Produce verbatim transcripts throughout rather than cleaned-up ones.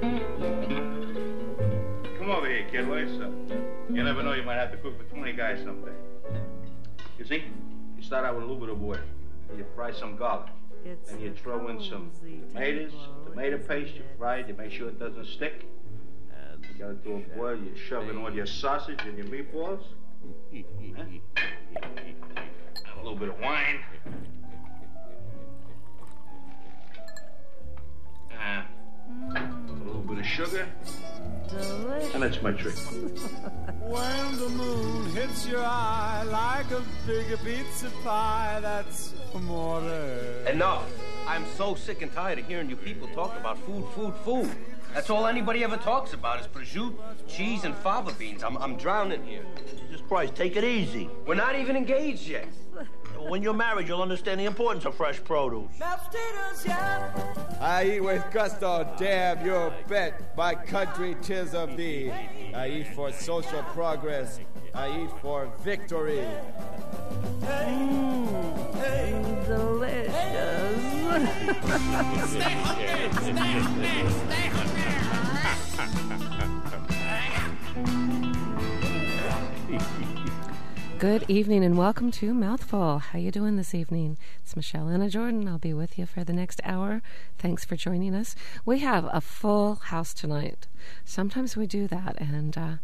Come over here, kid. What's up? You never know, you might have to cook for twenty guys someday. You see, you start out with a little bit of oil. You fry some garlic. It's then you throw in some tomatoes, tomato paste. You fry it. You make sure it doesn't stick. And you got it to a boil. You shove in all your sausage and your meatballs. Huh? A little bit of wine. Uh, a little bit of sugar. Delicious. And that's my trick. When the moon hits your eye like a big pizza pie, that's amore. Enough. I'm so sick and tired of hearing you people talk about food, food, food. That's all anybody ever talks about is prosciutto, cheese, and fava beans. I'm, I'm drowning here. Jesus Christ, take it easy. We're not even engaged yet. When you're married, you'll understand the importance of fresh produce. I eat with gusto, damn you bet. My country, 'tis of thee. I eat for social progress. I eat for victory. Mm, delicious. Stay hungry! Stay hungry! Stay hungry! Good evening and welcome to Mouthful. How you doing this evening? It's Michelle Anna Jordan. I'll be with you for the next hour. Thanks for joining us. We have a full house tonight. Sometimes we do that, and uh,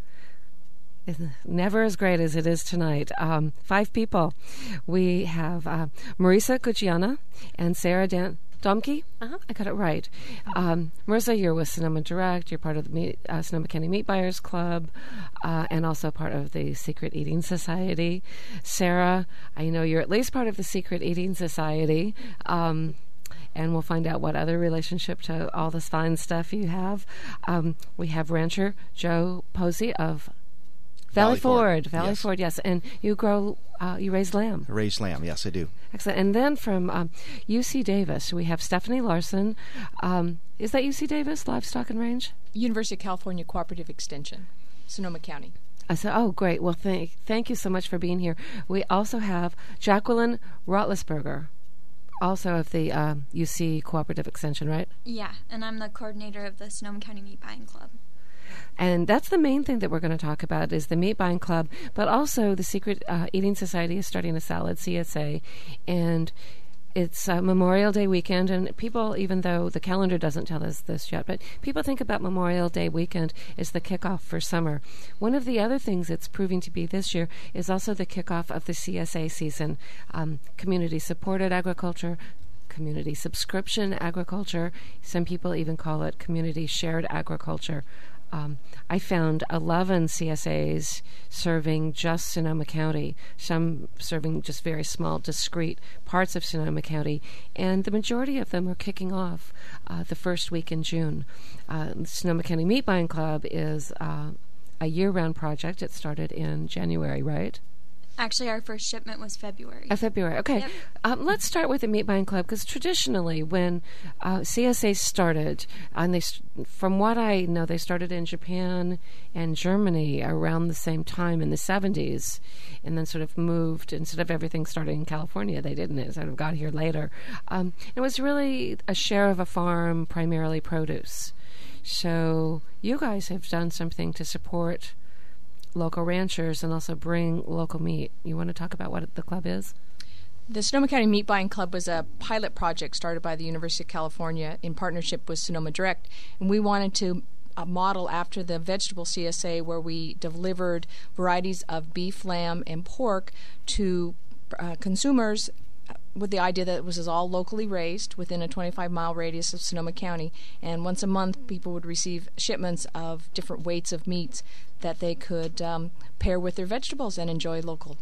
it's never as great as it is tonight. Um, five people. We have uh, Marisa Gugiana and Sarah Dan- Domke? Uh-huh, I got it right. Um, Marissa, you're with Sonoma Direct. You're part of the meat, uh, Sonoma County Meat Buyers Club, uh, and also part of the Secret Eating Society. Sarah, I know you're at least part of the Secret Eating Society, um, and we'll find out what other relationship to all this fine stuff you have. Um, we have rancher Joe Posey of Valley, Valley Ford. Ford. Valley yes. Ford, yes. And you grow, uh, you raise lamb. Raise lamb, yes, I do. Excellent. And then from um, U C Davis, we have Stephanie Larson. Um, is that U C Davis, Livestock and Range? University of California Cooperative Extension, Sonoma County. I said, oh, great. Well, thank, thank you so much for being here. We also have Jacqueline Rotlisberger, also of the uh, U C Cooperative Extension, right? Yeah, and I'm the coordinator of the Sonoma County Meat Buying Club. And that's the main thing that we're going to talk about is the Meat Buying Club, but also the Secret uh, Eating Society is starting a salad, C S A, and it's uh, Memorial Day weekend, and people, even though the calendar doesn't tell us this yet, but people think about Memorial Day weekend as the kickoff for summer. One of the other things it's proving to be this year is also the kickoff of the C S A season, um, community-supported agriculture, community subscription agriculture. Some people even call it community-shared agriculture. Um, I found eleven C S As serving just Sonoma County, some serving just very small, discrete parts of Sonoma County, and the majority of them are kicking off uh, the first week in June. Uh, the Sonoma County Meat Buying Club is uh, a year-round project. It started in January, right? Actually, our first shipment was February. Uh, February, okay. Yep. Um, let's start with the Meat Buying Club, because traditionally when uh, C S A started, and they, st- from what I know, they started in Japan and Germany around the same time in the seventies, and then sort of moved, instead of everything starting in California, they didn't. It sort of got here later. Um, it was really a share of a farm, primarily produce. So you guys have done something to support local ranchers and also bring local meat. You want to talk about what the club is? The Sonoma County Meat Buying Club was a pilot project started by the University of California in partnership with Sonoma Direct, and we wanted to uh, model after the vegetable C S A, where we delivered varieties of beef, lamb, and pork to uh, consumers with the idea that it was all locally raised within a twenty-five mile radius of Sonoma County, and once a month people would receive shipments of different weights of meats that they could um, pair with their vegetables and enjoy local.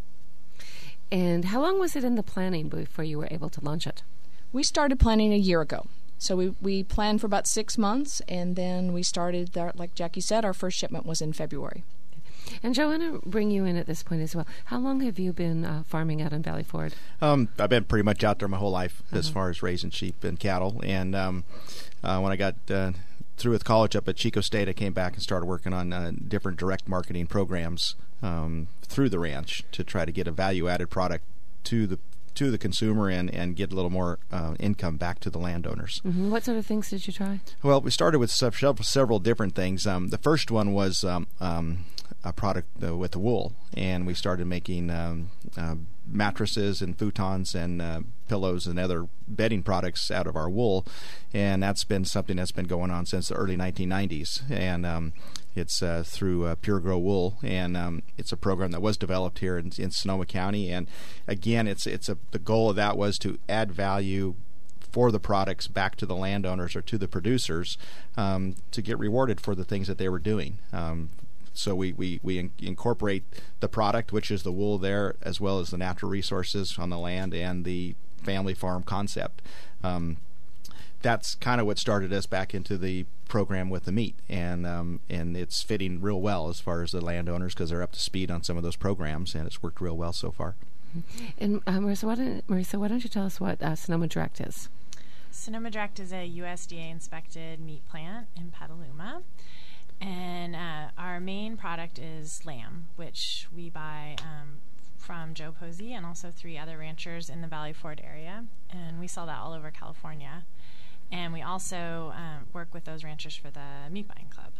And how long was it in the planning before you were able to launch it? We started planning a year ago. So we, we planned for about six months, and then we started, our, like Jackie said, our first shipment was in February. And Joe, I want to bring you in at this point as well. How long have you been uh, farming out in Valley Ford? Um, I've been pretty much out there my whole life uh-huh. as far as raising sheep and cattle. And um, uh, when I got uh, through with college up at Chico State, I came back and started working on uh, different direct marketing programs um, through the ranch to try to get a value-added product to the to the consumer and, and get a little more uh, income back to the landowners. Mm-hmm. What sort of things did you try? Well, we started with several, several different things. Um, the first one was um, um, a product uh, with the wool, and we started making um, uh, mattresses and futons and uh, pillows and other bedding products out of our wool, and that's been something that's been going on since the early nineteen nineties, and um, it's uh, through uh, Pure Grow Wool, and um, it's a program that was developed here in, in Sonoma County, and again, it's it's a the goal of that was to add value for the products back to the landowners or to the producers um, to get rewarded for the things that they were doing. Um, So we, we, we in- incorporate the product, which is the wool there, as well as the natural resources on the land and the family farm concept. Um, that's kind of what started us back into the program with the meat, and um, and it's fitting real well as far as the landowners because they're up to speed on some of those programs, and it's worked real well so far. And uh, Marissa, why don't, Marissa, why don't you tell us what uh, Sonoma Direct is? Sonoma Direct is a U S D A-inspected meat plant in Petaluma. And uh, our main product is lamb, which we buy um, from Joe Posey and also three other ranchers in the Valley Forge area. And we sell that all over California. And we also um, work with those ranchers for the Meat Buying Club.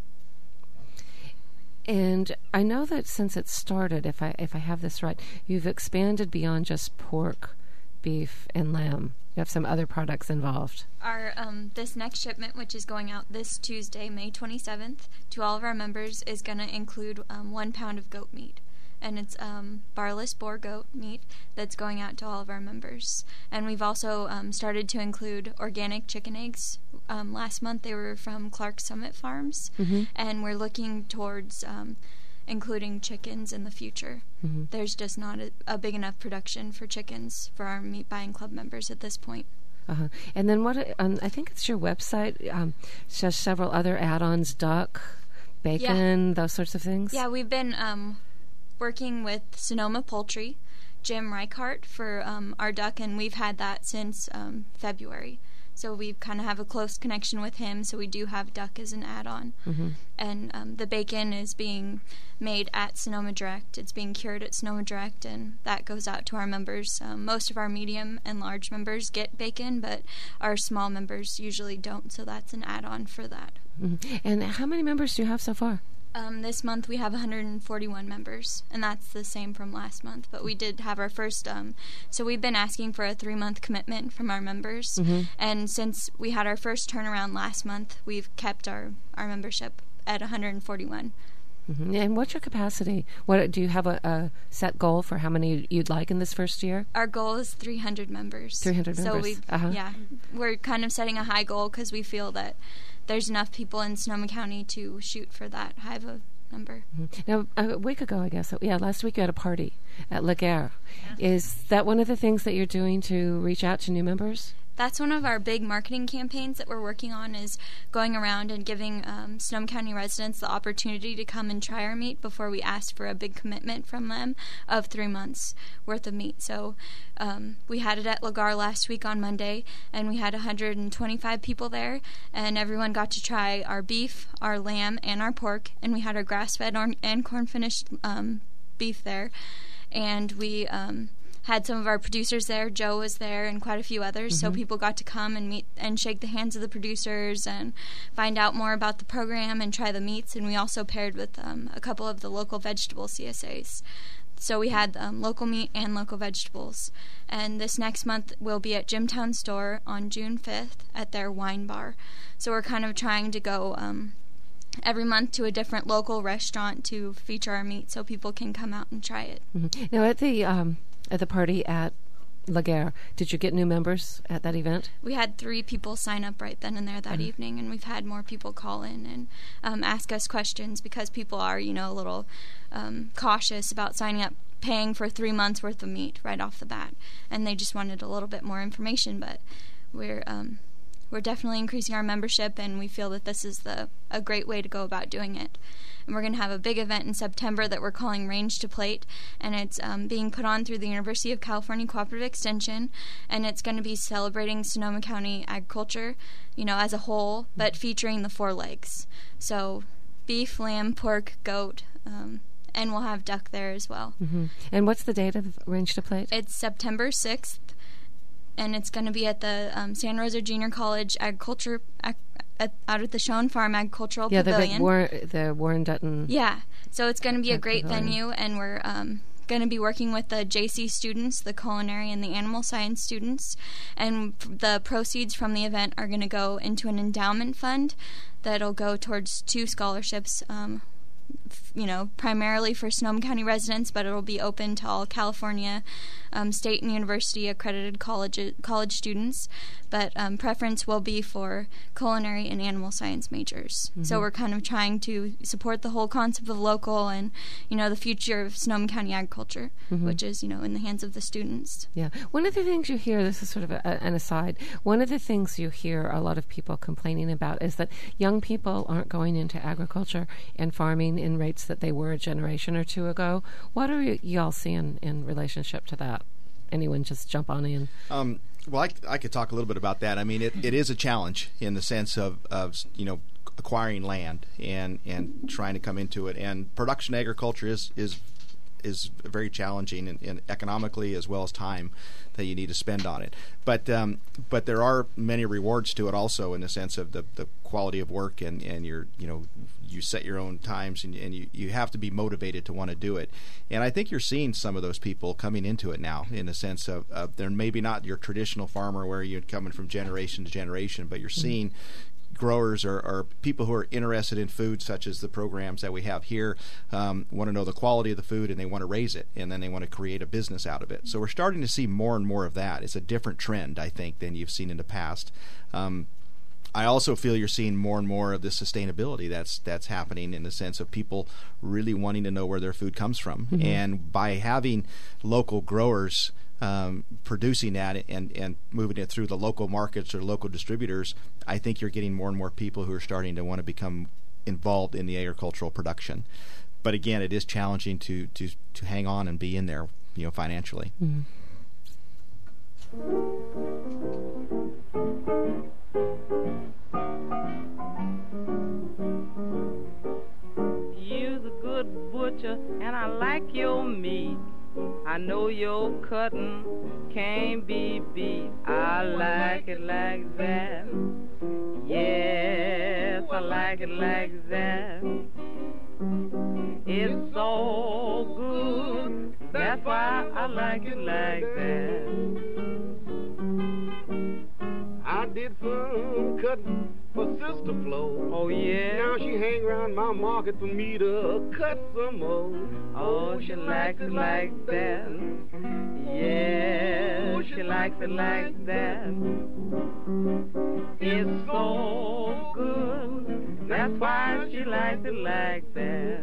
And I know that since it started, if I if I have this right, you've expanded beyond just pork, beef, and lamb. You have some other products involved. Our um, this next shipment, which is going out this Tuesday, May twenty-seventh, to all of our members, is going to include um, one pound of goat meat. And it's um, barless boar goat meat that's going out to all of our members. And we've also um, started to include organic chicken eggs. Um, last month they were from Clark Summit Farms. Mm-hmm. And we're looking towards um, including chickens in the future. Mm-hmm. There's just not a, a big enough production for chickens for our Meat Buying Club members at this point. Uh-huh. And then what, um, I think it's your website, um, says several other add-ons, duck, bacon, yeah. those sorts of things? Yeah, we've been um, working with Sonoma Poultry, Jim Reichart, for um, our duck, and we've had that since um, February. So we kind of have a close connection with him, so we do have duck as an add-on. Mm-hmm. And um, the bacon is being made at Sonoma Direct. It's being cured at Sonoma Direct, and that goes out to our members. Um, most of our medium and large members get bacon, but our small members usually don't, so that's an add-on for that. Mm-hmm. And how many members do you have so far? Um, this month we have one hundred forty-one members, and that's the same from last month. But we did have our first, um, so we've been asking for a three-month commitment from our members. Mm-hmm. And since we had our first turnaround last month, we've kept our, our membership at one hundred forty-one. Mm-hmm. And what's your capacity? What do you have a, a set goal for how many you'd like in this first year? Our goal is three hundred members. three hundred members. So we, uh-huh. yeah, we're kind of setting a high goal because we feel that there's enough people in Sonoma County to shoot for that high of a number. Mm-hmm. Now, a week ago, I guess, yeah, last week you had a party at Laguerre. Yeah. Is that one of the things that you're doing to reach out to new members? That's one of our big marketing campaigns that we're working on, is going around and giving um, Sonoma County residents the opportunity to come and try our meat before we ask for a big commitment from them of three months worth of meat. So um, we had it at Laguerre last week on Monday, and we had one hundred twenty-five people there, and everyone got to try our beef, our lamb, and our pork, and we had our grass-fed or- and corn-finished um, beef there, and we Um, had some of our producers there. Joe was there and quite a few others. Mm-hmm. So people got to come and meet and shake the hands of the producers and find out more about the program and try the meats. And we also paired with um, a couple of the local vegetable C S As. So we had um, local meat and local vegetables. And this next month we'll be at Jimtown Store on June fifth at their wine bar. So we're kind of trying to go um, every month to a different local restaurant to feature our meat so people can come out and try it. Mm-hmm. Now at the um At the party at Laguerre, did you get new members at that event? We had three people sign up right then and there that mm-hmm. evening, and we've had more people call in and um, ask us questions because people are, you know, a little um, cautious about signing up, paying for three months worth of meat right off the bat, and they just wanted a little bit more information. But we're um, we're definitely increasing our membership, and we feel that this is the a great way to go about doing it. And we're going to have a big event in September that we're calling Range to Plate, and it's um, being put on through the University of California Cooperative Extension, and it's going to be celebrating Sonoma County agriculture, you know, as a whole, but featuring the four legs. So beef, lamb, pork, goat, um, and we'll have duck there as well. Mm-hmm. And what's the date of Range to Plate? It's September sixth, and it's going to be at the um, Santa Rosa Junior College Agriculture, ag- at, out at the Schoen Farm Agricultural yeah, Pavilion. Yeah, the War- the Warren Dutton. Yeah, so it's going to be a great Pavilion. venue, and we're um, going to be working with the J C students, the culinary and the animal science students, and f- the proceeds from the event are going to go into an endowment fund that'll go towards two scholarships, um, f- you know, primarily for Sonoma County residents, but it'll be open to all California um, state and university accredited college college students. But um, preference will be for culinary and animal science majors. Mm-hmm. So we're kind of trying to support the whole concept of local and, you know, the future of Sonoma County agriculture, mm-hmm. which is, you know, in the hands of the students. Yeah. One of the things you hear, this is sort of a, an aside, one of the things you hear a lot of people complaining about is that young people aren't going into agriculture and farming in rates that they were a generation or two ago. What are y- y'all seeing in relationship to that? Anyone just jump on in? Um, well, I, I could talk a little bit about that. I mean, it, it is a challenge in the sense of, of you know, acquiring land and, and trying to come into it. And production agriculture is is is very challenging in, in economically as well as time that you need to spend on it. But um, but there are many rewards to it also in the sense of the, the quality of work and, and your you know you set your own times and, and you, you have to be motivated to want to do it. And I think you're seeing some of those people coming into it now in the sense of, of they're maybe not your traditional farmer where you're coming from generation to generation, but you're seeing growers or, or people who are interested in food, such as the programs that we have here, um, want to know the quality of the food and they want to raise it, and then they want to create a business out of it. So we're starting to see more and more of that. It's a different trend, I think, than you've seen in the past. Um, I also feel you're seeing more and more of the sustainability that's that's happening in the sense of people really wanting to know where their food comes from. Mm-hmm. And by having local growers um, producing that and, and moving it through the local markets or local distributors, I think you're getting more and more people who are starting to want to become involved in the agricultural production. But again, it is challenging to, to, to hang on and be in there, you know, financially. Mm-hmm. You's a good butcher and I like your meat. I know your cutting can't be beat. I like it like that. Yes, I like it like that. It's so good. That's why I like it like that. I did some cutting for Sister Flo. Oh, yeah? Now she hang around my market for me to cut some more. Oh, she likes it like that. Yeah, she likes it like that. It's so good. That's why she likes it like that.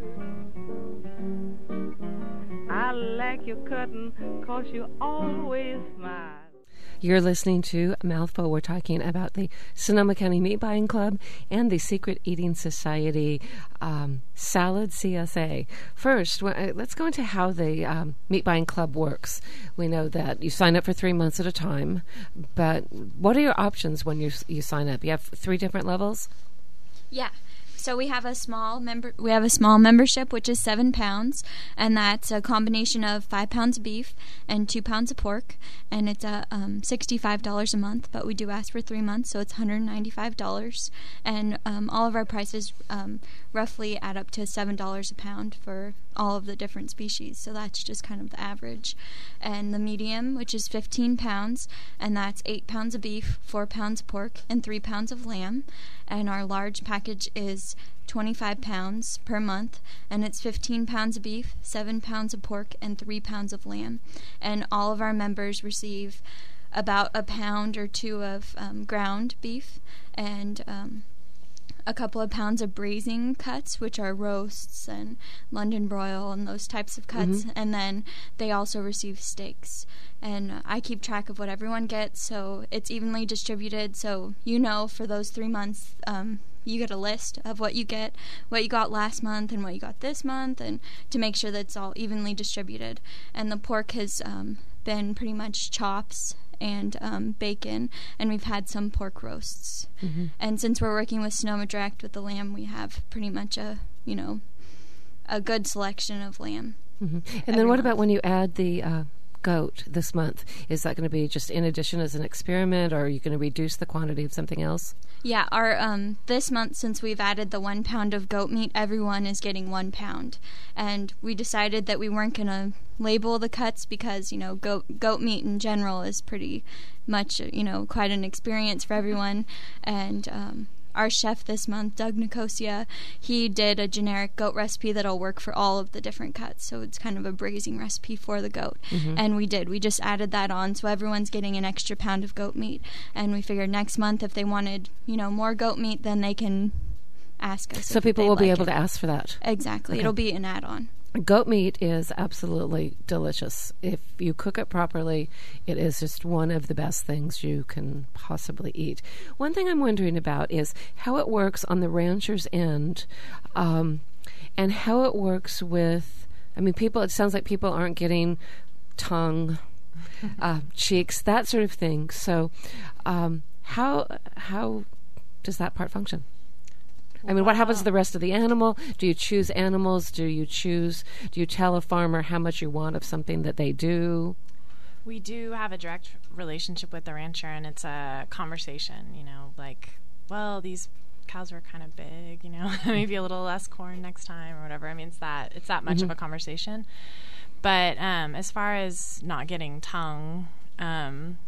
I like your cutting 'cause you always smile. You're listening to Mouthful. We're talking about the Sonoma County Meat Buying Club and the Secret Eating Society um, Salad C S A. First, let's go into how the um, Meat Buying Club works. We know that you sign up for three months at a time, but what are your options when you you sign up? You have three different levels? Yeah. So we have a small member. We have a small membership, which is seven pounds, and that's a combination of five pounds of beef and two pounds of pork, and it's a um, sixty-five dollars a month. But we do ask for three months, so it's one hundred ninety-five dollars, and um, all of our prices um, roughly add up to seven dollars a pound for all of the different species. So that's just kind of the average. And the medium, which is fifteen pounds, and that's eight pounds of beef, four pounds of pork, and three pounds of lamb. And our large package is twenty-five pounds per month, and it's fifteen pounds of beef, seven pounds of pork, and three pounds of lamb. And all of our members receive about a pound or two of um, ground beef and um, a couple of pounds of braising cuts, which are roasts and London broil and those types of cuts. Mm-hmm. And then they also receive steaks. And uh, I keep track of what everyone gets, so it's evenly distributed. So you know for those three months, um, you get a list of what you get, what you got last month and what you got this month, and to make sure that it's all evenly distributed. And the pork has um, been pretty much chops and um, bacon, and we've had some pork roasts. Mm-hmm. And since we're working with Sonoma Direct with the lamb, we have pretty much a, you know, a good selection of lamb. Mm-hmm. And every then what month. about when you add the uh, goat this month? Is that going to be just in addition as an experiment, or are you going to reduce the quantity of something else? Yeah, our um, this month, since we've added the one pound of goat meat, everyone is getting one pound. And we decided that we weren't going to label the cuts because, you know, goat goat meat in general is pretty much, you know, quite an experience for everyone. And um, our chef this month, Doug Nicosia, he did a generic goat recipe that'll work for all of the different cuts. So it's kind of a braising recipe for the goat. Mm-hmm. And we did. We just added that on, so everyone's getting an extra pound of goat meat. And we figured next month, if they wanted, you know, more goat meat, then they can ask us. So if people they'd will be like able it. to ask for that. Exactly. Okay. It'll be an add-on. Goat meat is absolutely delicious. If you cook it properly, it is just one of the best things you can possibly eat. One thing I'm wondering about is how it works on the rancher's end, um, and how it works with, I mean, people, it sounds like people aren't getting tongue, uh, cheeks, that sort of thing. So um, how how does that part function? I mean, what happens to the rest of the animal? Do you choose animals? Do you choose, do you tell a farmer how much you want of something that they do? We do have a direct relationship with the rancher, and it's a conversation, you know, like, well, these cows were kind of big, you know, maybe a little less corn next time or whatever. I mean, it's that, it's that much Mm-hmm. of a conversation. But um, as far as not getting tongue, um,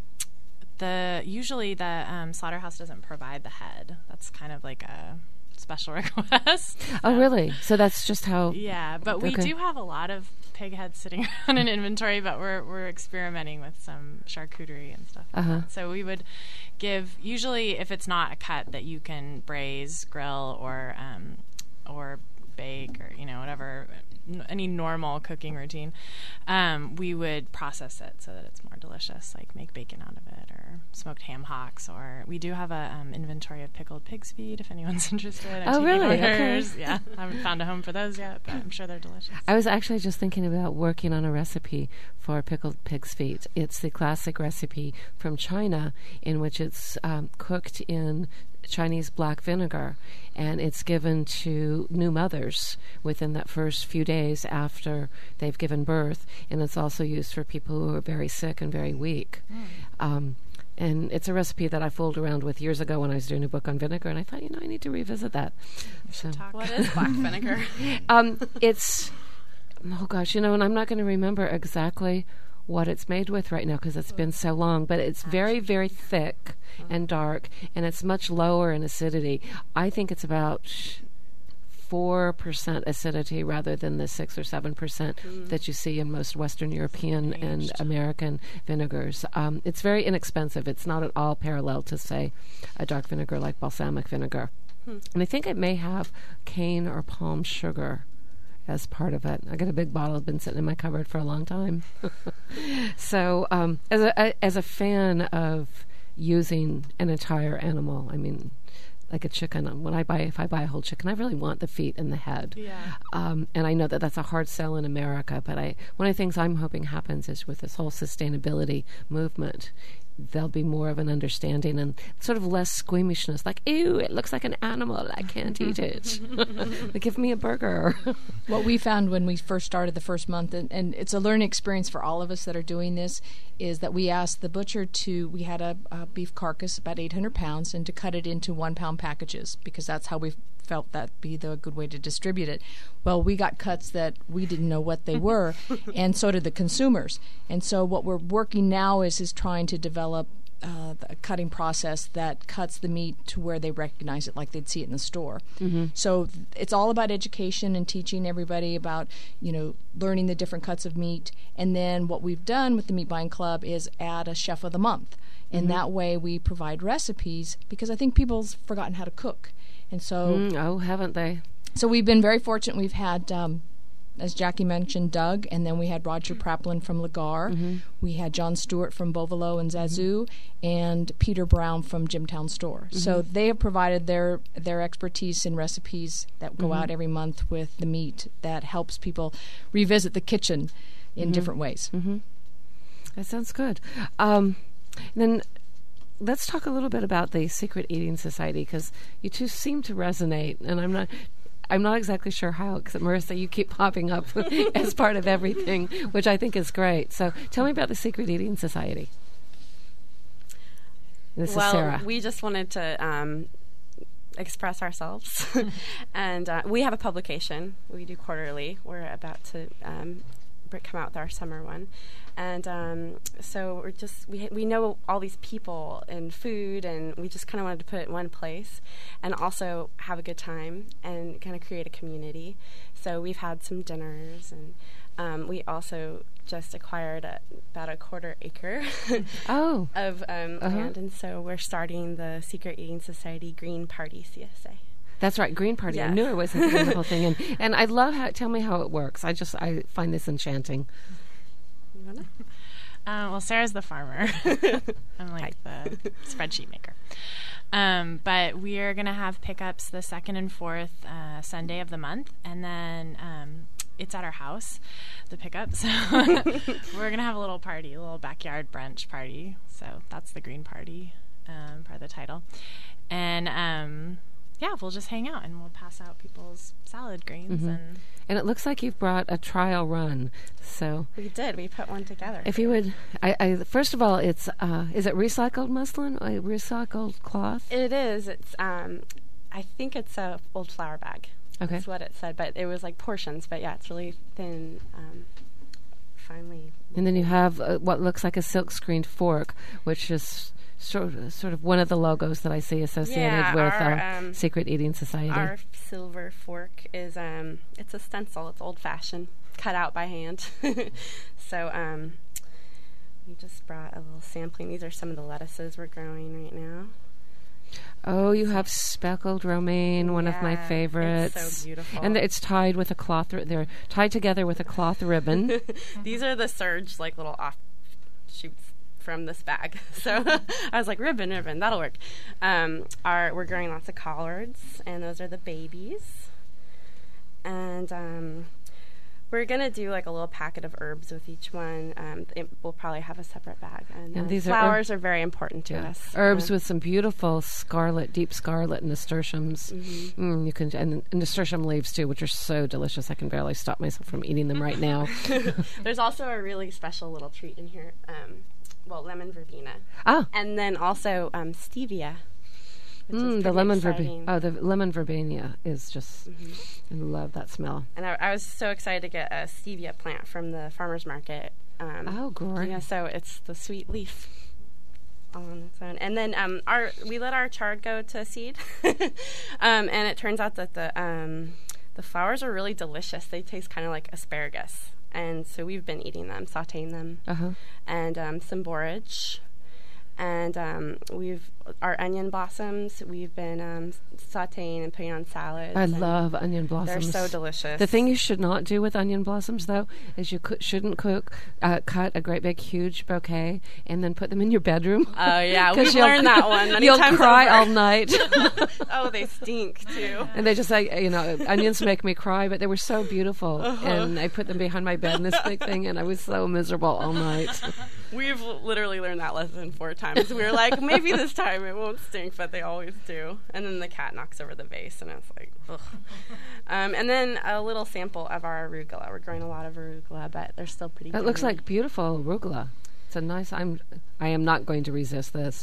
the usually the um, slaughterhouse doesn't provide the head. That's kind of like a special request. Oh, really? So that's just how... Yeah, but we Okay. do have a lot of pig heads sitting around in inventory, but we're we're experimenting with some charcuterie and stuff. like Uh-huh. that. So we would give, usually if it's not a cut that you can braise, grill, or um, or bake, or, you know, whatever, n- any normal cooking routine, um, we would process it so that it's more delicious, like make bacon out of it, or smoked ham hocks, or we do have a um, inventory of pickled pig's feet if anyone's interested. I'm Oh, taking really? orders. Okay. Yeah, I haven't found a home for those yet, but I'm sure they're delicious. I was actually just thinking about working on a recipe for pickled pig's feet. It's the classic recipe from China, in which it's um, cooked in Chinese black vinegar, and it's given to new mothers within that first few days after they've given birth, and it's also used for people who are very sick and very weak. Mm. Um, and it's a recipe that I fooled around with years ago when I was doing a book on vinegar, and I thought, you know, I need to revisit that. So, What is black vinegar? um, it's, oh gosh, you know, and I'm not going to remember exactly what it's made with right now because it's been so long, but it's very, very thick and dark, and it's much lower in acidity. I think it's about four percent acidity rather than the six or seven percent Mm. that you see in most Western European and American vinegars. Um, it's very inexpensive. It's not at all parallel to, say, a dark vinegar like balsamic vinegar. Hmm. And I think it may have cane or palm sugar as part of it. I got a big bottle, been sitting in my cupboard for a long time. So, um, as a, a as a fan of using an entire animal, I mean, like a chicken. When I buy, if I buy a whole chicken, I really want the feet and the head. Yeah. Um, and I know that that's a hard sell in America, but I one of the things I'm hoping happens is with this whole sustainability movement, there'll be more of an understanding and sort of less squeamishness. Like, ew, it looks like an animal. I can't eat it. Give me a burger. What we found when we first started the first month, and, and it's a learning experience for all of us that are doing this, is that we asked the butcher to, we had a, a beef carcass, about eight hundred pounds, and to cut it into one pound packages, because that's how we felt that be the good way to distribute it. Well, we got cuts that we didn't know what they were, and so did the consumers. And so what we're working now is is trying to develop uh, a cutting process that cuts the meat to where they recognize it like they'd see it in the store. Mm-hmm. So th- it's all about education and teaching everybody about, you know, learning the different cuts of meat. And then what we've done with the Meat Buying Club is add a chef of the month. And Mhm. that way we provide recipes, because I think people's forgotten how to cook. And so... Mm, oh, haven't they? So we've been very fortunate. We've had, um, as Jackie mentioned, Doug, and then we had Roger Praplin from Lagar. Mm-hmm. We had John Stewart from Bovelo and Zazu, and Peter Brown from Jimtown Store. So Mhm. they have provided their their expertise in recipes that go Mhm. out every month with the meat that helps people revisit the kitchen in Mhm. different ways. Mm-hmm. That sounds good. Um, then let's talk a little bit about the Secret Eating Society, because you two seem to resonate, and I'm not... I'm not exactly sure how, because Marissa, you keep popping up as part of everything, which I think is great. So tell me about the Secret Eating Society. This well, is Sarah. We just wanted to um, express ourselves. and uh, we have a publication we do quarterly. We're about to um, come out with our summer one. And um, so we're just, we we know all these people in food, and we just kind of wanted to put it in one place and also have a good time and kind of create a community. So we've had some dinners, and um, we also just acquired a, about a quarter acre oh. of um, uh-huh. land. And so we're starting the Secret Eating Society Green Party C S A. That's right, Green Party. Yes. I knew it was a wonderful thing. And, and I love how, tell me how it works. I just, I find this enchanting. Uh, well, Sarah's the farmer. I'm like Hi. the spreadsheet maker. Um, but we are going to have pickups the second and fourth uh, Sunday of the month, and then um, it's at our house, the pickup. So we're going to have a little party, a little backyard brunch party. So that's the Green Party, um, part of the title. And um, yeah, we'll just hang out and we'll pass out people's salad greens mm-hmm. and. And it looks like you've brought a trial run. So we did. We put one together. If you would, I, I first of all, it's uh, is it recycled muslin or recycled cloth? It is. It's um, I think it's a old flour bag. Okay, that's what it said. But it was like portions. But yeah, it's really thin, um, finely. And then you have uh, what looks like a silk screened fork, which is sort of, sort of one of the logos that I see associated yeah, with our, uh, um, Secret Eating Society. Our silver fork is um, it's a stencil. It's old fashioned, cut out by hand. so um, we just brought a little sampling. These are some of the lettuces we're growing right now. Oh, you have speckled romaine, one yeah, of my favorites. It's so beautiful. And it's tied with a cloth. Ri- they're tied together with a cloth ribbon. These are the surge, like little offshoots from this bag. So I was like, ribbon, ribbon, that'll work. Um, our, we're growing lots of collards, and those are the babies. And um, we're going to do like a little packet of herbs with each one. Um, it, we'll probably have a separate bag. And, and uh, these flowers are, herb- are very important to yeah. us. Herbs um, with some beautiful scarlet, deep scarlet nasturtiums. Mm-hmm. Mm, you can and, and nasturtium leaves too, which are so delicious. I can barely stop myself from eating them right now. There's also a really special little treat in here. Um, well, lemon verbena. Ah. And then also um, stevia. Mm, the lemon verbena. Oh, the lemon verbena is just. Mm-hmm. I love that smell. And I, I was so excited to get a stevia plant from the farmer's market. Um, oh, great! Yeah, so it's the sweet leaf on its own, and then um, our we let our chard go to seed, um, and it turns out that the um, the flowers are really delicious. They taste kind of like asparagus. And so we've been eating them, sautéing them, uh-huh. and um, some borage, and um, we've our onion blossoms. We've been um, sautéing and putting on salads. I love onion blossoms. They're so delicious. The thing you should not do with onion blossoms, though, is you co- shouldn't cook, uh, cut a great big huge bouquet and then put them in your bedroom. Oh yeah, we've learned that one. Many you'll times cry over. all night. Oh, they stink too. And they just like you know, onions make me cry, but they were so beautiful, uh-huh. and I put them behind my bed in this big thing, and I was so miserable all night. We've literally learned that lesson four times. We were like, maybe this time it won't stink, but they always do. And then the cat knocks over the vase, and it's like, ugh. Um, and then a little sample of our arugula. We're growing a lot of arugula, but they're still pretty. It looks like beautiful arugula. It's a nice. I'm. I am not going to resist this.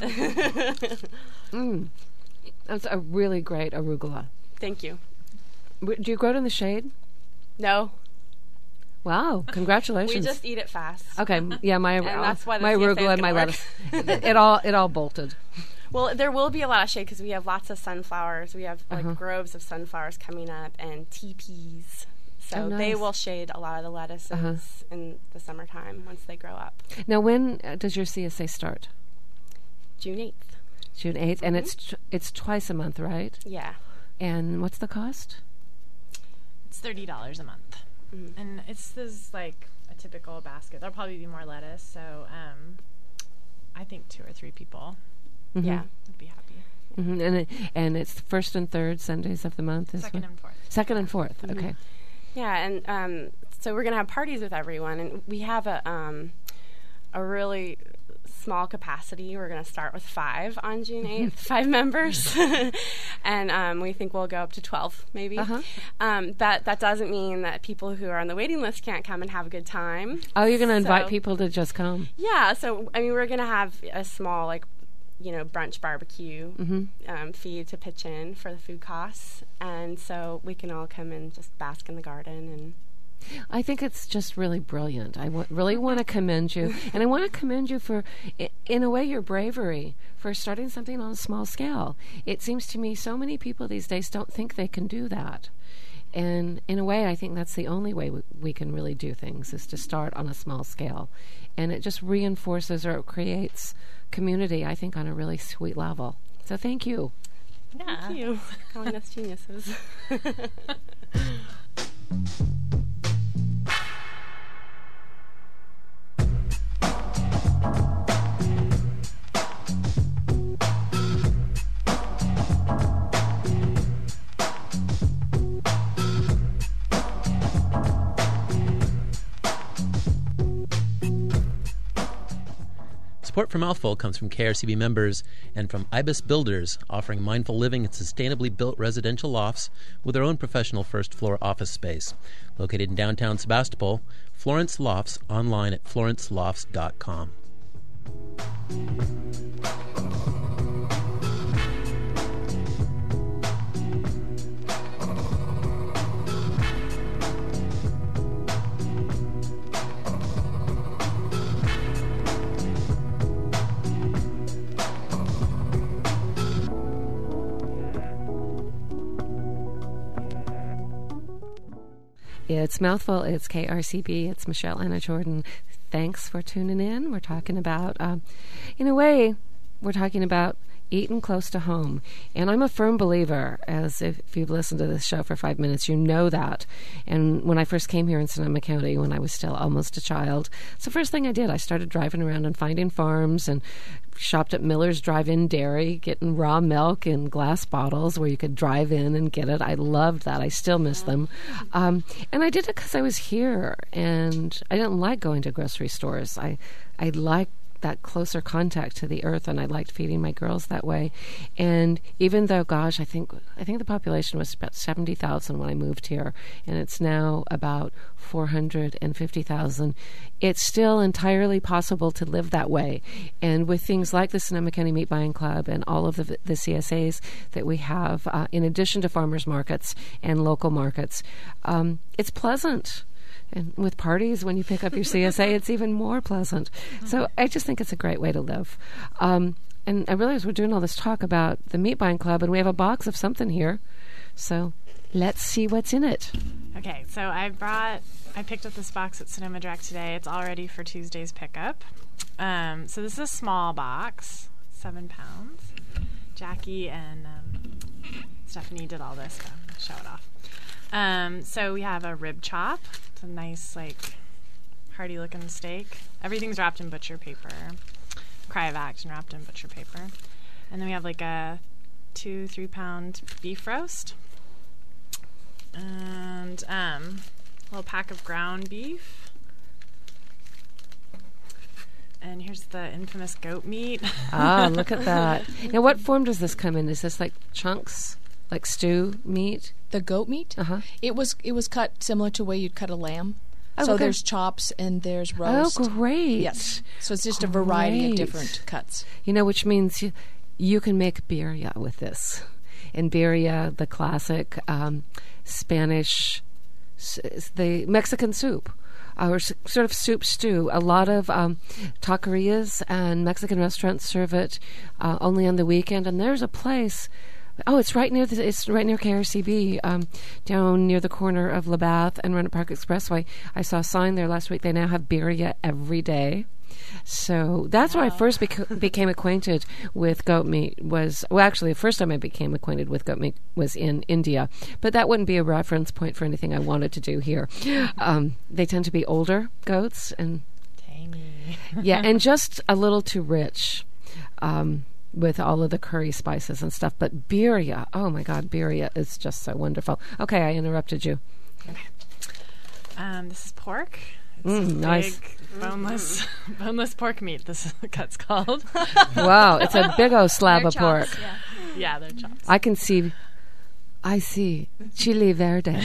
mm. That's a really great arugula. Thank you. W- do you grow it in the shade? No. Wow! Congratulations. We just eat it fast. Okay, yeah, my and that's why my arugula and my work. lettuce, it, it all it all bolted. Well, there will be a lot of shade because we have lots of sunflowers. We have like uh-huh. groves of sunflowers coming up and teepees. So oh, nice. they will shade a lot of the lettuces uh-huh. in the summertime once they grow up. Now, when uh, does your C S A start? June eighth. June eighth, Mm-hmm. and it's t- it's twice a month, right? Yeah. And what's the cost? It's thirty dollars a month. Mm-hmm. And it's this like a typical basket. There'll probably be more lettuce, so um, I think two or three people, mm-hmm. yeah, would be happy. Mm-hmm. And it, and it's first and third Sundays of the month. Is second what? and fourth. Second and fourth. Mm-hmm. Okay. Yeah, and um, so we're gonna have parties with everyone, and we have a um, a really small capacity. We're going to start with five on June eighth, five members. And um, we think we'll go up to twelve, maybe. Uh-huh. Um, but that doesn't mean that people who are on the waiting list can't come and have a good time. Oh, you're going to invite So- people to just come? Yeah, so, I mean, we're going to have a small, like, you know, brunch barbecue Mhm. um, fee to pitch in for the food costs. And so we can all come and just bask in the garden. And I think it's just really brilliant. I w- really want to commend you. And I want to commend you for, i- in a way, your bravery for starting something on a small scale. It seems to me so many people these days don't think they can do that. And in a way, I think that's the only way we, we can really do things, is to start on a small scale. And it just reinforces or it creates community, I think, on a really sweet level. So thank you. yeah. Thank you for calling us geniuses. Support for Mouthful comes from K R C B members and from Ibis Builders, offering mindful living and sustainably built residential lofts with their own professional first-floor office space. Located in downtown Sebastopol, Florence Lofts, online at florence lofts dot com. It's Mouthful. It's K R C B. It's Michelle Anna Jordan. Thanks for tuning in. We're talking about, um, in a way, we're talking about eating close to home. And I'm a firm believer, as if, if you've listened to this show for five minutes, you know that. And when I first came here in Sonoma County, when I was still almost a child, it's the first thing I did. I started driving around and finding farms and shopped at Miller's Drive-In Dairy, getting raw milk in glass bottles where you could drive in and get it. I loved that. I still miss them. Um, and I did it because I was here, and I didn't like going to grocery stores. I, I liked that closer contact to the earth, and I liked feeding my girls that way. And even though, gosh, I think I think the population was about seventy thousand when I moved here, and it's now about four hundred fifty thousand, it's still entirely possible to live that way. And with things like the Sonoma County Meat Buying Club and all of the, the C S As that we have, uh, in addition to farmers markets and local markets, um, it's pleasant. And with parties, when you pick up your C S A, it's even more pleasant. So I just think it's a great way to live. Um, and I realize we're doing all this talk about the Meat Buying Club, and we have a box of something here. So let's see what's in it. Okay, so I brought, I picked up this box at Sonoma Direct today. It's all ready for Tuesday's pickup. Um, so this is a small box, seven pounds. Jackie and um, Stephanie did all this, so I'm going to show it off. Um, so we have a rib chop. It's a nice, like, hearty-looking steak. Everything's wrapped in butcher paper, cryovac and wrapped in butcher paper. And then we have, like, a two, three-pound beef roast. And um, a little pack of ground beef. And here's the infamous goat meat. Ah, look at that. Now, what form does this come in? Is this, like, chunks? Like stew meat? The goat meat? Uh-huh. It was it was cut similar to the way you'd cut a lamb. Oh, so okay. there's chops and there's roast. Oh, great. Yes. So it's just great. a variety of different cuts. You know, which means you, you can make birria with this. And birria, the classic um, Spanish, s- the Mexican soup. Or s- sort of soup stew. A lot of um, taquerias and Mexican restaurants serve it uh, only on the weekend. And there's a place... Oh, it's right near the, it's right near K R C B, um, down near the corner of Labatt and Rennet Park Expressway. I saw a sign there last week. They now have birria every day. So that's wow. where I first bec- became acquainted with goat meat. Was well, actually, the first time I became acquainted with goat meat was in India. But that wouldn't be a reference point for anything I wanted to do here. Um, they tend to be older goats and tangy. Yeah, and just a little too rich. Um, with all of the curry spices and stuff. But birria, oh my God, birria is just so wonderful. Okay, I interrupted you. Okay. Um, this is pork. It's Mm, a nice. big boneless, boneless pork meat. This cut's called. Wow, it's a big old slab They're of pork. chops, Yeah. yeah, they're chops. I can see. I see chili verde.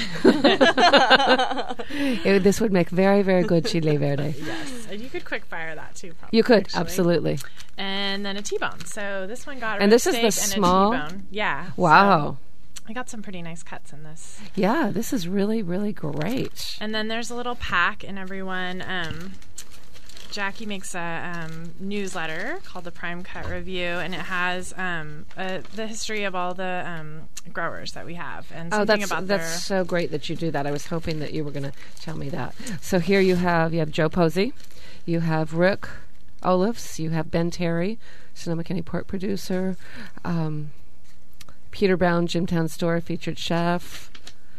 It- this would make very, very good chili verde. Yes, and you could quick fire that too. Probably, You could, actually. absolutely. And then a T-bone. So this one got a And rib this is the steak small- and a T-bone. Yeah. Wow. So I got some pretty nice cuts in this. Yeah, this is really, really great. And then there's a little pack in everyone. Um, Jackie makes a um, newsletter called the Prime Cut Review, and it has um, uh, the history of all the um, growers that we have, and Oh, something that's about that's their. so great that you do that. I was hoping that you were going to tell me that. So here you have you have Joe Posey, you have Rick Olafs, you have Ben Terry, Sonoma County pork producer, um, Peter Brown, Jimtown Store featured chef,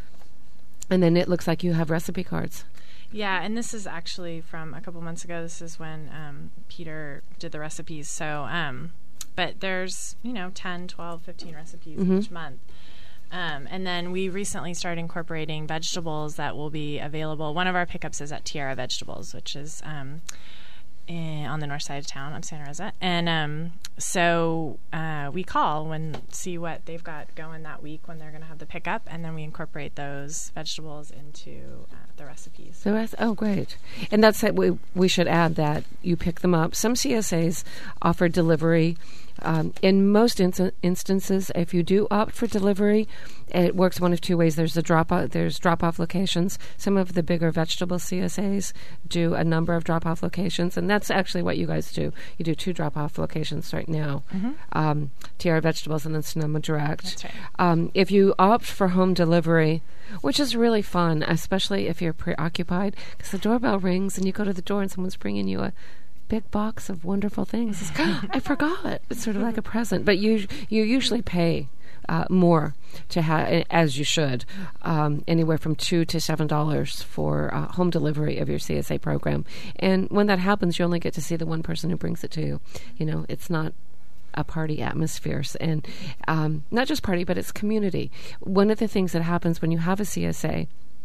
and then it looks like you have recipe cards. Yeah, and this is actually from a couple months ago. This is when um, Peter did the recipes. So, um, but there's, you know, ten, twelve, fifteen recipes Mhm. each month. Um, and then we recently started incorporating vegetables that will be available. One of our pickups is at Tierra Vegetables, which is um, in, on the north side of town of Santa Rosa. And um, so uh, we call when see what they've got going that week when they're going to have the pickup, and then we incorporate those vegetables into uh, the recipes. The rest, oh, great. And that's it. We, we should add that you pick them up. Some C S As offer delivery. Um, in most in- instances, if you do opt for delivery, it works one of two ways. There's a drop off, there's drop off locations. Some of the bigger vegetable C S As do a number of drop off locations, and that's actually what you guys do. You do two drop off locations right now. Mhm. Um, Tierra Vegetables and then Sonoma Direct. That's right. Um, if you opt for home delivery, which is really fun, especially if you're preoccupied, because the doorbell rings and you go to the door and someone's bringing you a big box of wonderful things. It's, I forgot. It's sort of like a present, but you you usually pay uh, more to have, as you should, um, anywhere from two to seven dollars for uh, home delivery of your C S A program. And when that happens, you only get to see the one person who brings it to you. You know, it's not a party atmosphere, and um, not just party, but it's community. One of the things that happens when you have a C S A,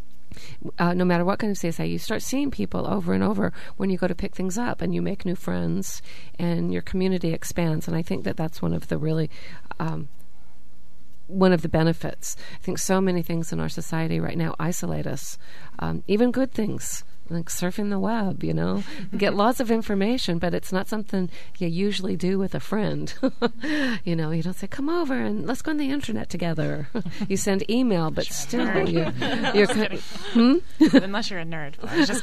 uh, no matter what kind of C S A, you start seeing people over and over when you go to pick things up, and you make new friends, and your community expands. And I think that that's one of the really um, one of the benefits. I think so many things in our society right now isolate us, um, even good things. Like surfing the web, you know, you get lots of information, but it's not something you usually do with a friend. You know, you don't say, "Come over and let's go on the internet together." You send email, but still, Nerd. you, you're Just kind kidding. Unless you're a nerd. I was just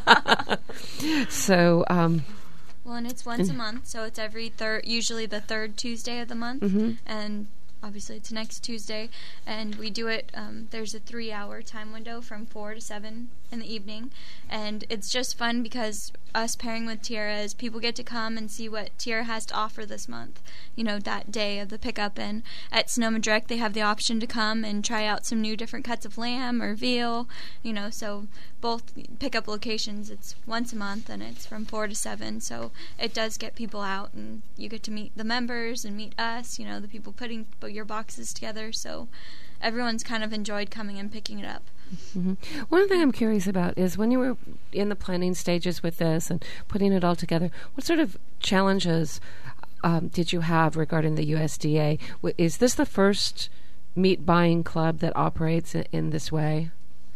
kidding. so. Um, Well, and it's once a month, so it's every third, usually the third Tuesday of the month, Mhm. and obviously it's next Tuesday, and we do it, um, there's a three-hour time window from four to seven in the evening, and it's just fun because us pairing with Tierra is people get to come and see what Tierra has to offer this month, you know, that day of the pickup, and at Sonoma Direct they have the option to come and try out some new different cuts of lamb or veal, you know, so both pickup locations, it's once a month and it's from four to seven, so it does get people out and you get to meet the members and meet us, you know, the people putting your boxes together, so everyone's kind of enjoyed coming and picking it up. Mm-hmm. One thing I'm curious about is when you were in the planning stages with this and putting it all together, what sort of challenges um, did you have regarding the U S D A? W- is this the first meat buying club that operates in, in this way?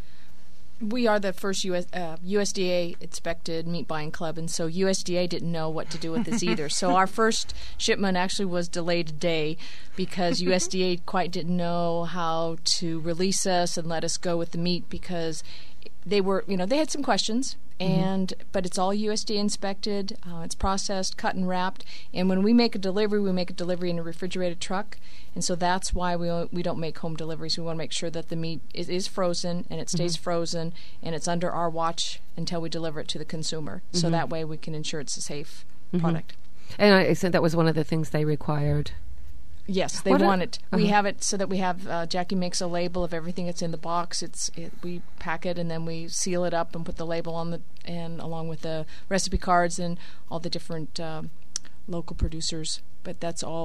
We are the first U S, uh, U S D A inspected meat buying club, and so U S D A didn't know what to do with this either. So our first shipment actually was delayed a day because U S D A quite didn't know how to release us and let us go with the meat because they were, you know, they had some questions. And mm-hmm. but it's all U S D A inspected. Uh, it's processed, cut, and wrapped. And when we make a delivery, we make a delivery in a refrigerated truck. And so that's why we we don't make home deliveries. We want to make sure that the meat is, is frozen and it stays mm-hmm. frozen and it's under our watch until we deliver it to the consumer. Mm-hmm. So that way we can ensure it's a safe mm-hmm. product. And I said that was one of the things they required. Yes, they What a- want it. We uh-huh. have it so that we have, uh, Jackie makes a label of everything that's in the box. It's it, we pack it and then we seal it up and put the label on the, and along with the recipe cards and all the different um, local producers. But that's all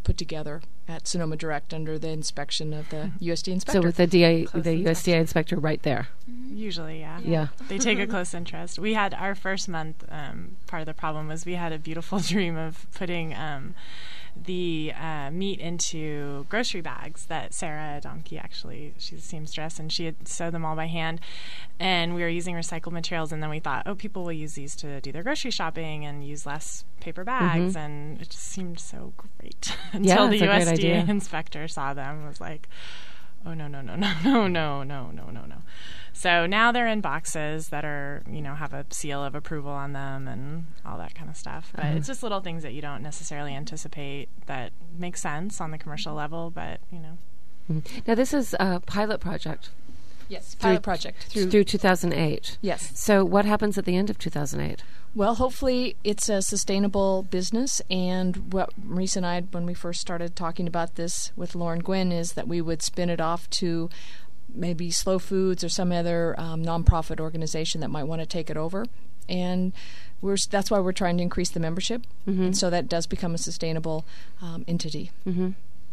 put together at Sonoma Direct under the inspection of the U S D A inspector. So with the D A, the U S D A inspector right there. Usually, yeah. Yeah. They take a close interest. We had our first month, um, part of the problem was we had a beautiful dream of putting um, the uh, meat into grocery bags that Sarah Domke, actually, she's a seamstress, and she had sewed them all by hand. And we were using recycled materials, and then we thought, oh, people will use these to do their grocery shopping and use less paper bags, Mm-hmm. and it just seemed so great Yeah, until it's the a great U S D A idea. inspector saw them and was like, oh, no, no, no, no, no, no, no, no, no, no. So now they're in boxes that are, you know, have a seal of approval on them and all that kind of stuff. But Uh-huh. it's just little things that you don't necessarily anticipate that make sense on the commercial level, but, you know. Mhm. Now, this is a pilot project. Yes, Through- pilot project. Through, through two thousand eight. Yes. So what happens at the end of two thousand eight? Well, hopefully it's a sustainable business, and what Maurice and I, when we first started talking about this with Lauren Gwynn, is that we would spin it off to maybe Slow Foods or some other um, nonprofit organization that might want to take it over, and we're that's why we're trying to increase the membership, Mhm. and so that does become a sustainable um, entity. Mm-hmm.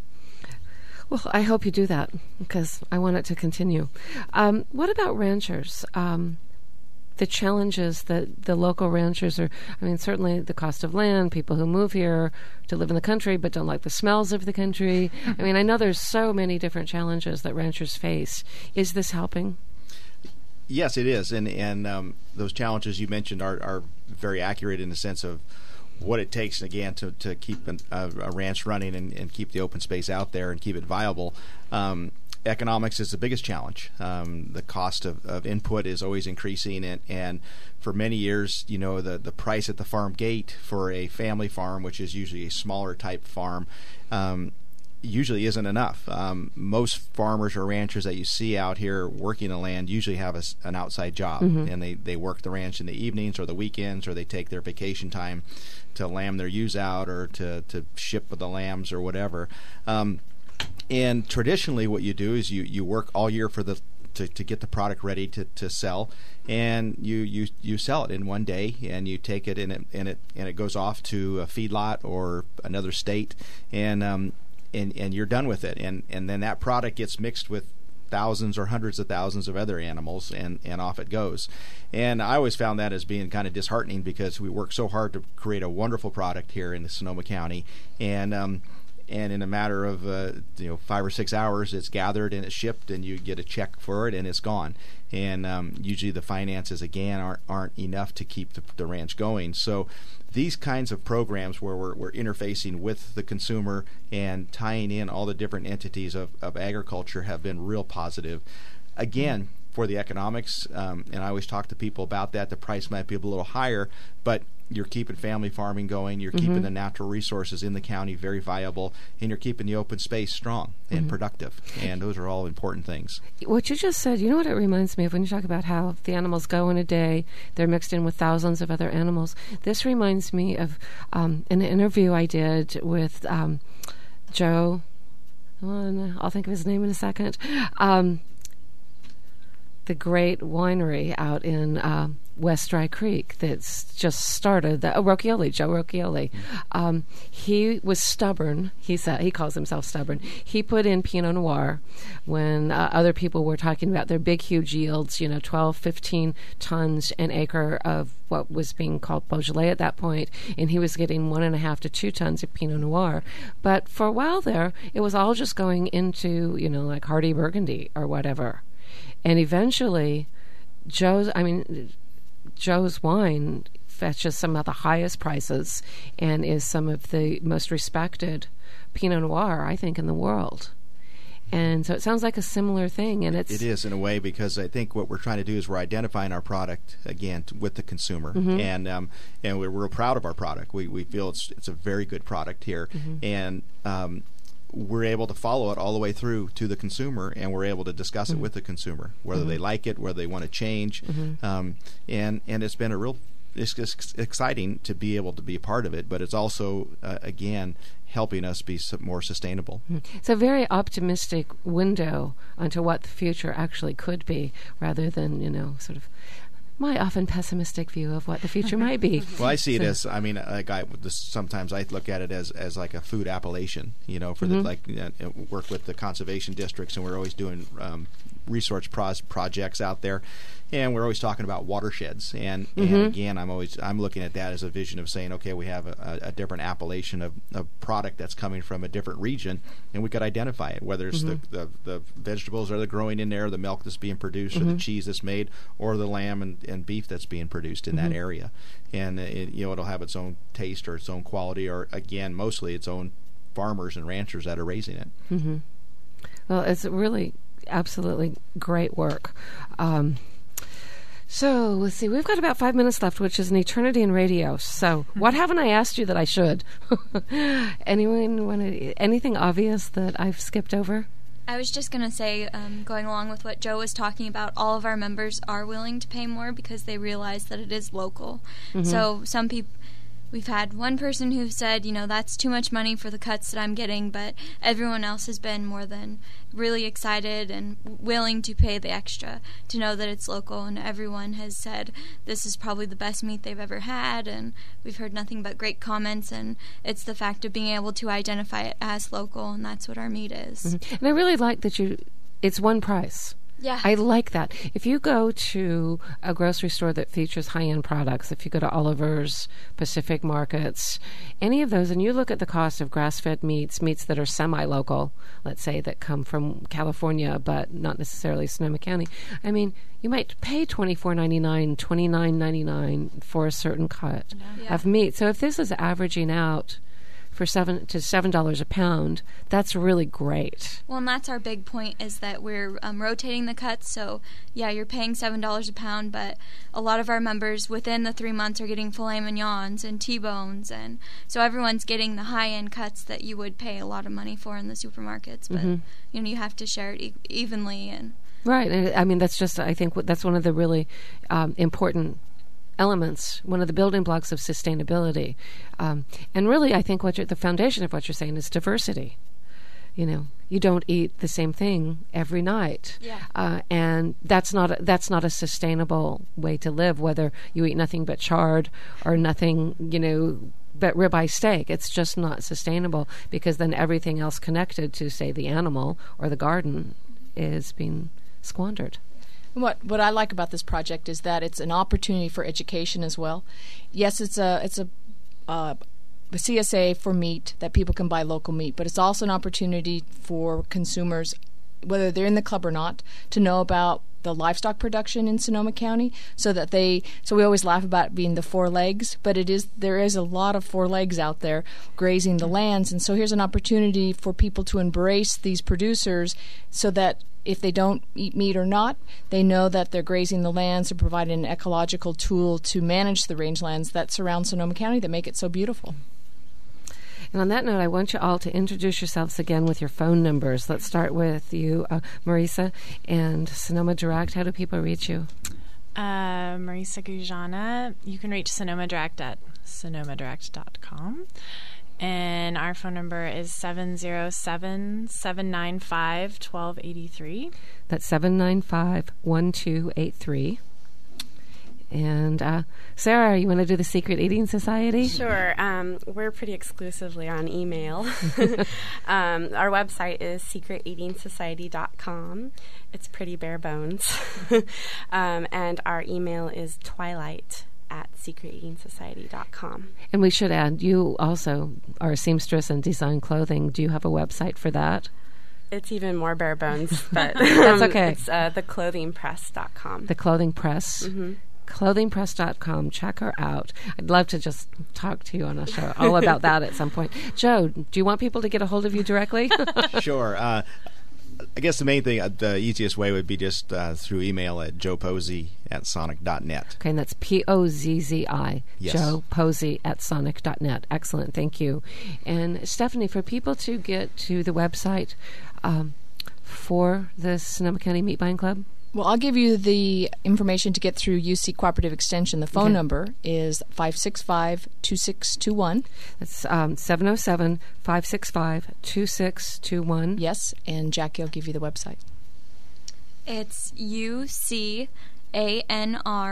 Well, I hope you do that because I want it to continue. Um, what about ranchers? Um, the challenges that the local ranchers are, I mean, certainly the cost of land, people who move here to live in the country but don't like the smells of the country. I mean, I know there's so many different challenges that ranchers face. Is this helping? Yes, it is, and and um, those challenges you mentioned are, are very accurate in the sense of what it takes again to to keep an, a, a ranch running and, and keep the open space out there and keep it viable. Um, economics is the biggest challenge. Um, the cost of, of input is always increasing, and, and for many years, you know, the the price at the farm gate for a family farm, which is usually a smaller type farm, um, usually isn't enough. Um, most farmers or ranchers that you see out here working the land usually have a s an outside job, Mhm. and they, they work the ranch in the evenings or the weekends, or they take their vacation time to lamb their ewes out or to, to ship the lambs or whatever. Um, and traditionally what you do is you, you work all year for the to, to get the product ready to, to sell, and you, you, you sell it in one day, and you take it and it and it and it goes off to a feedlot or another state, and um, and and you're done with it, and and then that product gets mixed with thousands or hundreds of thousands of other animals, and and off it goes. And I always found that as being kind of disheartening, because we work so hard to create a wonderful product here in the Sonoma County, and um, and in a matter of uh, you know five or six hours, it's gathered and it's shipped, and you get a check for it, and it's gone. And um, usually the finances again aren't aren't enough to keep the, the ranch going. So these kinds of programs where we're, we're interfacing with the consumer and tying in all the different entities of, of agriculture have been real positive. Again, for the economics, um, and I always talk to people about that, the price might be a little higher, but you're keeping family farming going, you're Mhm. keeping the natural resources in the county very viable, and you're keeping the open space strong and Mhm. productive. And those are all important things. What you just said, you know what it reminds me of when you talk about how the animals go in a day, they're mixed in with thousands of other animals. This reminds me of um, an interview I did with um, Joe, well, I'll think of his name in a second, um, the great winery out in uh, West Dry Creek that's just started. The, oh, Rocchioli, Joe Rocchioli. Um, he was stubborn. He said he calls himself stubborn. He put in Pinot Noir when uh, other people were talking about their big, huge yields. You know, twelve, fifteen tons an acre of what was being called Beaujolais at that point, and he was getting one and a half to two tons of Pinot Noir. But for a while there, it was all just going into, you know, like Hardy Burgundy or whatever. And eventually, Joe's, I mean, Joe's wine fetches some of the highest prices and is some of the most respected Pinot Noir, I think, in the world. And so it sounds like a similar thing. And it's It is in a way, because I think what we're trying to do is we're identifying our product again t- with the consumer, Mhm. and um, and we're real proud of our product. We we feel it's it's a very good product here, Mhm. and um, we're able to follow it all the way through to the consumer, and we're able to discuss Mhm. it with the consumer, whether Mhm. they like it, whether they want to change, Mhm. um, and and it's been a real it's just exciting to be able to be a part of it, but it's also uh, again helping us be su- more sustainable. It's a very optimistic window onto what the future actually could be, rather than, you know, sort of my often pessimistic view of what the future might be. Well, I see it So- as, I mean, like I this, sometimes I look at it as, as like a food appellation, you know, for Mhm. the like uh, work with the conservation districts, and we're always doing um, resource pros- projects out there, and we're always talking about watersheds. And, Mhm. and again, I'm always I'm looking at that as a vision of saying, okay, we have a, a different appellation of a product that's coming from a different region, and we could identify it, whether it's Mhm. the, the the vegetables that are growing in there, the milk that's being produced, or the Mhm. cheese that's made, or the lamb and, and beef that's being produced in that Mhm. area. And it, you know, it'll have its own taste or its own quality, or again, mostly its own farmers and ranchers that are raising it. hmm Well, it's really absolutely great work. Um, so let's see. We've got about five minutes left, which is an eternity in radio. So, what haven't I asked you that I should? Anyone want to, anything obvious that I've skipped over? I was just going to say, um, going along with what Joe was talking about, all of our members are willing to pay more because they realize that it is local. Mhm. So some people, we've had one person who said, you know, that's too much money for the cuts that I'm getting, but everyone else has been more than really excited and willing to pay the extra to know that it's local, and everyone has said this is probably the best meat they've ever had, and we've heard nothing but great comments, and it's the fact of being able to identify it as local, and that's what our meat is. Mhm. And I really like that you, it's one price. Yeah. I like that. If you go to a grocery store that features high-end products, if you go to Oliver's, Pacific Markets, any of those, and you look at the cost of grass-fed meats, meats that are semi-local, let's say that come from California but not necessarily Sonoma County, I mean, you might pay twenty-four ninety-nine, twenty-nine ninety-nine for a certain cut Yeah. of meat. So if this is averaging out for seven to seven dollars a pound, that's really great. Well, and that's our big point, is that we're um, rotating the cuts. So, yeah, you're paying seven dollars a pound, but a lot of our members within the three months are getting filet mignons and T-bones, and so everyone's getting the high-end cuts that you would pay a lot of money for in the supermarkets. But Mhm. you know, you have to share it e- evenly. And Right. And I mean, that's just, I think what- that's one of the really um, important elements, one of the building blocks of sustainability. Um, and really, I think what you're, the foundation of what you're saying is diversity. You know, you don't eat the same thing every night, Yeah. uh, and that's not a, that's not a sustainable way to live. Whether you eat nothing but chard or nothing, you know, but ribeye steak, it's just not sustainable, because then everything else connected to, say, the animal or the garden is being squandered. What what I like about this project is that it's an opportunity for education as well. Yes, it's a it's a, uh, a C S A for meat, that people can buy local meat, but it's also an opportunity for consumers, whether they're in the club or not, to know about the livestock production in Sonoma County, so that they so we always laugh about it being the four legs, but it is there is a lot of four legs out there grazing the lands, and so here's an opportunity for people to embrace these producers, so that if they don't eat meat or not, they know that they're grazing the lands and providing an ecological tool to manage the rangelands that surround Sonoma County that make it so beautiful. And on that note, I want you all to introduce yourselves again with your phone numbers. Let's start with you, uh, Marisa, and Sonoma Direct. How do people reach you? Uh, Marisa Gujana. You can reach Sonoma Direct at sonoma direct dot com. And our phone number is seven zero seven, seven nine five, one two eight three. That's seven nine five, one two eight three. And uh, Sarah, you want to do the Secret Eating Society? Sure. Um, we're pretty exclusively on email. um, our website is secret eating society dot com. It's pretty bare bones. um, and our email is twilight at secret eating society dot com. And we should add, you also are a seamstress and design clothing. Do you have a website for that? It's even more bare bones, but That's um, okay. It's uh, the clothing press dot com. The Clothing Press. Mm-hmm. clothing press dot com. Check her out. I'd love to just talk to you on a show all about that at some point. Joe, do you want people to get a hold of you directly? Sure. Uh, I guess the main thing, uh, the easiest way would be just uh, through email at joe posey at sonic dot net. Okay, and that's P O Z Z I. Yes. Joe Posey at sonic dot net. Excellent, thank you. And Stephanie, for people to get to the website um, for the Sonoma County Meat Buying Club? Well, I'll give you the information to get through U C Cooperative Extension. The phone Okay. number is five six five, two six two one. That's um, seven oh seven, five six five, two six two one. Yes, and Jackie will give you the website. it's U C A N R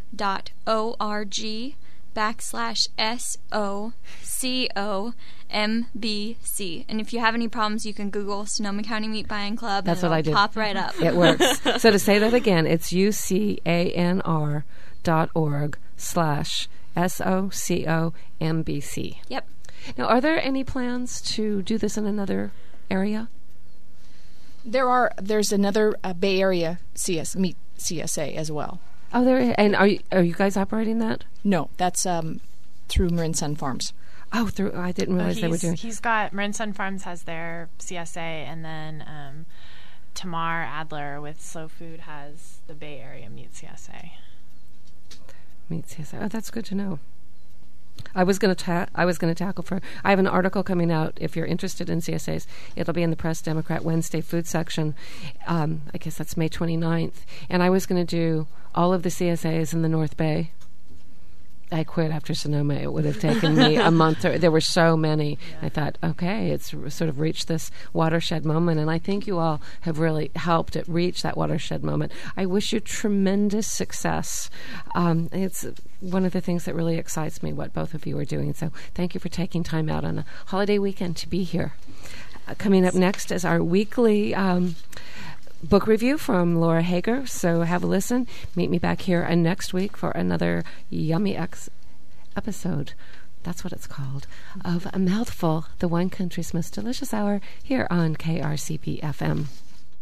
dot org backslash S O C O M B C. And if you have any problems, you can Google Sonoma County Meat Buying Club. That's and what I it'll did. Pop right up. It works. So to say that again, it's U C A N R dot org slash S O C O M B C. Yep. Now, are there any plans to do this in another area? There are. There's another uh, Bay Area C S Meat C S A as well. Oh, there. And are you, are you guys operating that? No, that's um, through Marin Sun Farms. Oh, through. I didn't realize oh, they were doing. He's got Marin Sun Farms has their C S A, and then um, Tamar Adler with Slow Food has the Bay Area Meat C S A. Meat C S A. Oh, that's good to know. I was going to ta- I was going to tackle for. I have an article coming out. If you're interested in C S As, it'll be in the Press Democrat Wednesday food section. Um, I guess that's May twenty-ninth. And I was going to do all of the C S As in the North Bay. I quit after Sonoma. It would have taken me a month. Or, there were so many. Yeah. I thought, okay, it's r- sort of reached this watershed moment, and I think you all have really helped it reach that watershed moment. I wish you tremendous success. Um, it's one of the things that really excites me, what both of you are doing. So thank you for taking time out on a holiday weekend to be here. Uh, coming up next is our weekly Um, book review from Laura Hager, so have a listen. Meet me back here and next week for another Yummy X episode. That's what it's called. Of A Mouthful, the wine country's most delicious hour here on K R C P F M.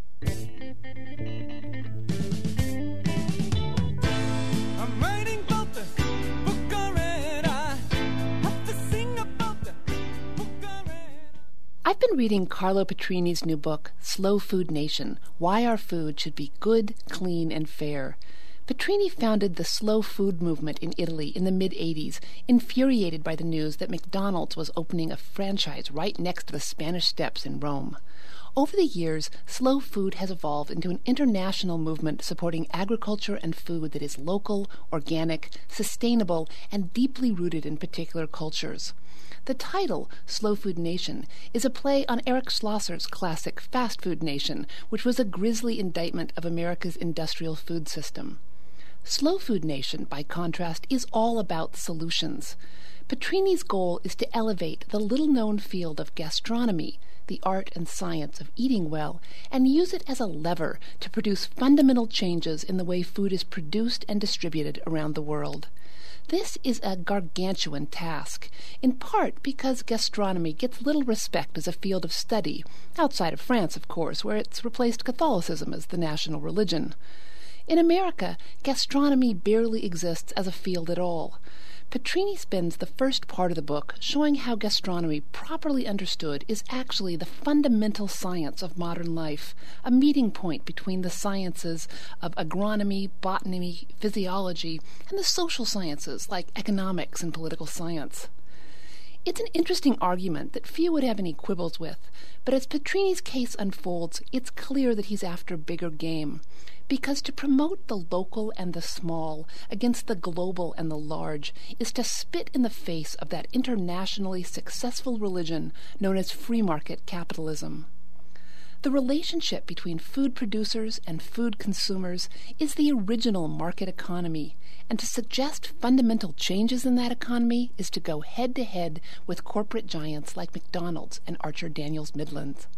I'm writing about the book already. I have to sing about the book already. I've been reading Carlo Petrini's new book, Slow Food Nation, Why Our Food Should Be Good, Clean, and Fair. Petrini founded the slow food movement in Italy in the mid-eighties, infuriated by the news that McDonald's was opening a franchise right next to the Spanish Steps in Rome. Over the years, slow food has evolved into an international movement supporting agriculture and food that is local, organic, sustainable, and deeply rooted in particular cultures. The title, Slow Food Nation, is a play on Eric Schlosser's classic Fast Food Nation, which was a grisly indictment of America's industrial food system. Slow Food Nation, by contrast, is all about solutions. Petrini's goal is to elevate the little-known field of gastronomy, the art and science of eating well, and use it as a lever to produce fundamental changes in the way food is produced and distributed around the world. This is a gargantuan task, in part because gastronomy gets little respect as a field of study, outside of France, of course, where it's replaced Catholicism as the national religion. In America, gastronomy barely exists as a field at all. Petrini spends the first part of the book showing how gastronomy, properly understood, is actually the fundamental science of modern life, a meeting point between the sciences of agronomy, botany, physiology, and the social sciences like economics and political science. It's an interesting argument that few would have any quibbles with, but as Petrini's case unfolds, it's clear that he's after bigger game. Because to promote the local and the small against the global and the large is to spit in the face of that internationally successful religion known as free market capitalism. The relationship between food producers and food consumers is the original market economy, and to suggest fundamental changes in that economy is to go head-to-head with corporate giants like McDonald's and Archer Daniels Midland.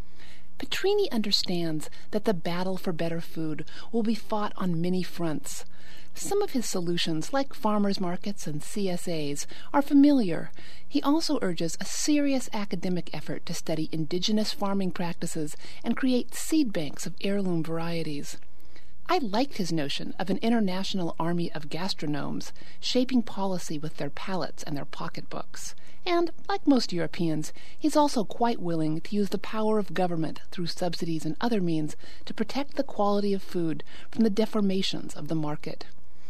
Petrini understands that the battle for better food will be fought on many fronts. Some of his solutions, like farmers markets and C S As, are familiar. He also urges a serious academic effort to study indigenous farming practices and create seed banks of heirloom varieties. I liked his notion of an international army of gastronomes shaping policy with their palates and their pocketbooks. And, like most Europeans, he's also quite willing to use the power of government through subsidies and other means to protect the quality of food from the deformations of the market.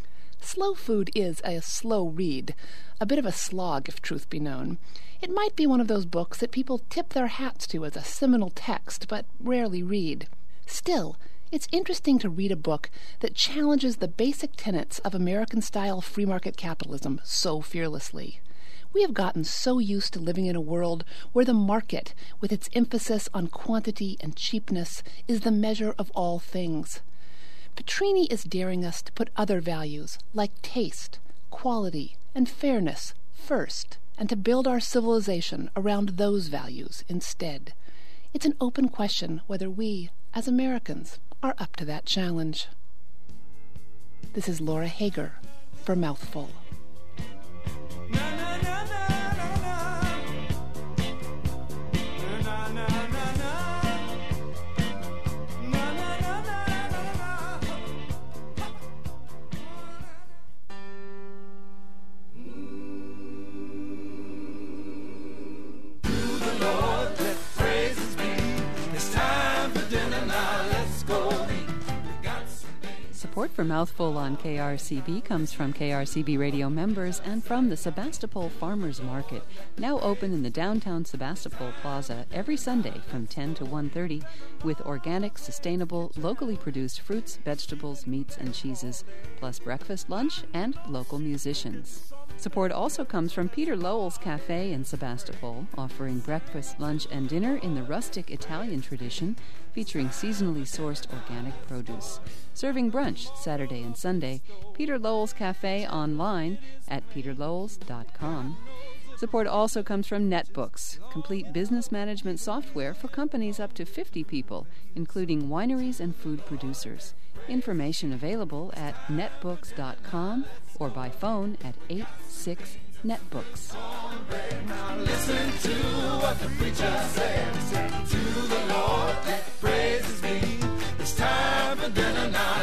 Slow Food is a slow read, a bit of a slog if truth be known. It might be one of those books that people tip their hats to as a seminal text, but rarely read. Still, it's interesting to read a book that challenges the basic tenets of American-style free market capitalism so fearlessly. We have gotten so used to living in a world where the market, with its emphasis on quantity and cheapness, is the measure of all things. Petrini is daring us to put other values, like taste, quality, and fairness, first, and to build our civilization around those values instead. It's an open question whether we, as Americans, are up to that challenge. This is Laura Hager for Mouthful. Support for Mouthful on K R C B comes from K R C B radio members and from the Sebastopol Farmers Market, now open in the downtown Sebastopol Plaza every Sunday from ten to one thirty, with organic, sustainable, locally produced fruits, vegetables, meats, and cheeses, plus breakfast, lunch, and local musicians. Support also comes from Peter Lowell's Cafe in Sebastopol, offering breakfast, lunch, and dinner in the rustic Italian tradition, featuring seasonally sourced organic produce. Serving brunch Saturday and Sunday. Peter Lowell's Cafe online at peter lowells dot com. Support also comes from NetBooks, complete business management software for companies up to fifty people, including wineries and food producers. Information available at netbooks dot com or by phone at eight six netbooks. Now listen to what the preacher says. To the Lord let praises be. It's time for dinner now.